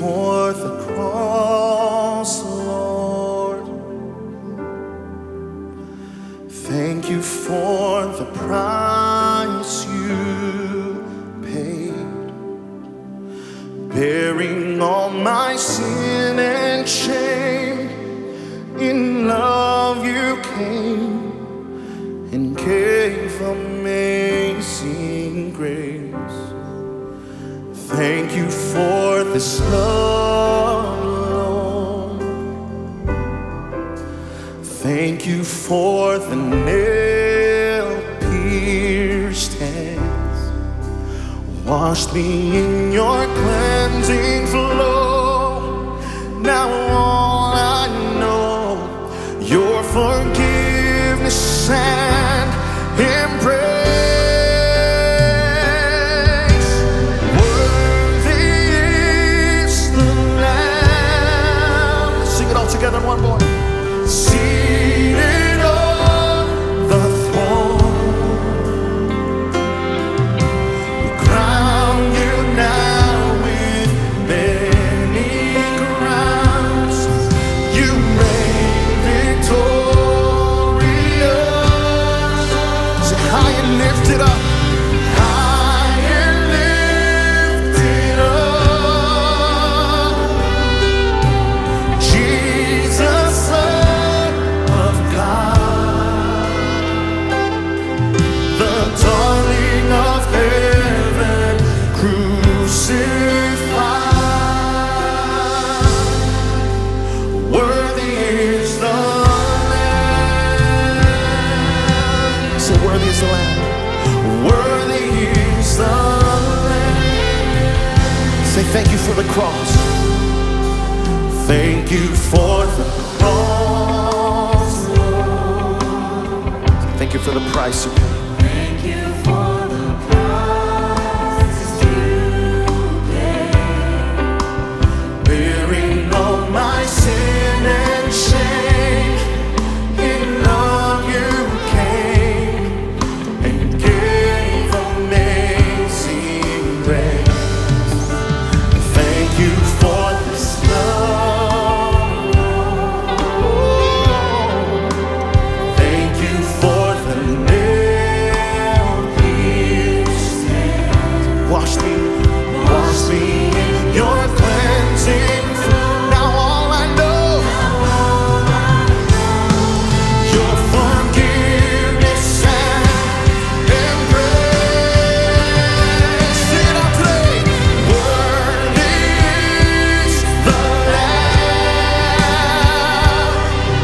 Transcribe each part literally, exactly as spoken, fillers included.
for the cross, Lord. Thank you for the price you paid, bearing all my sin and shame. In love you came and gave amazing grace. Thank you for this love, Lord. Thank you for the nail-pierced hands, washed me in your cleansing flow. Now all I know, your forgiveness and embrace. Together, one more. Seated on the throne, we crown you now with many crowns. You reign victorious. So high and lifted up. Thank you for the cross. Thank you for the cross, Lord. Thank you for the price you paid. Thank you for the price you paid, bearing all my sin and shame. In love you came and gave amazing grace. Thank you for this love. Thank you for the nail-pierced hands. Wash me, wash me in your cleansing flow. Now all I know, your forgiveness and embrace. Sing it out today. Worthy is the Lamb,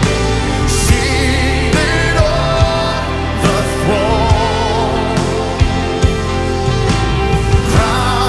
seated on the throne, crowned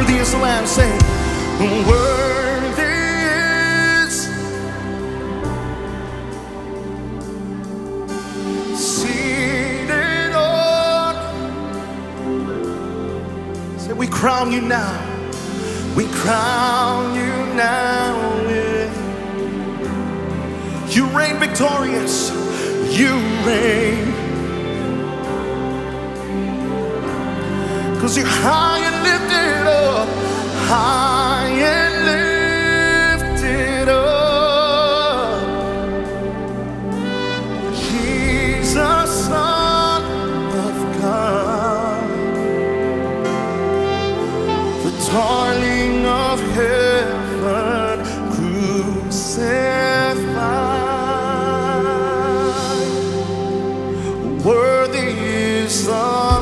worthy is the Lamb. Say, worthy is. Seated on. Say, we crown you now. We crown you now. With you reign victorious. You reign. 'Cause you're high and lifted up, high and lifted up. Jesus, Son of God, the darling of heaven, crucified. Worthy is the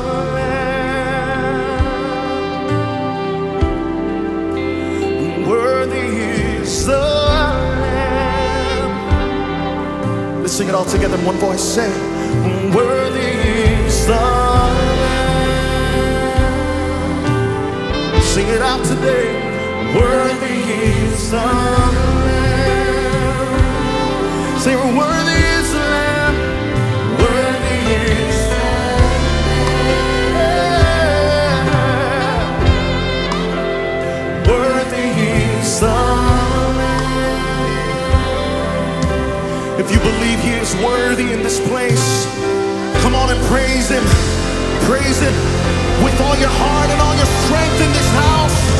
the Lamb. Let's sing it all together in one voice. Say, worthy is the Lamb. Sing it out today. Worthy is the Lamb. Say, worthy is the Lamb. Worthy is the Lamb. Worthy is the Lamb. If you believe he is worthy in this place, come on and praise him. Praise him with all your heart and all your strength in this house.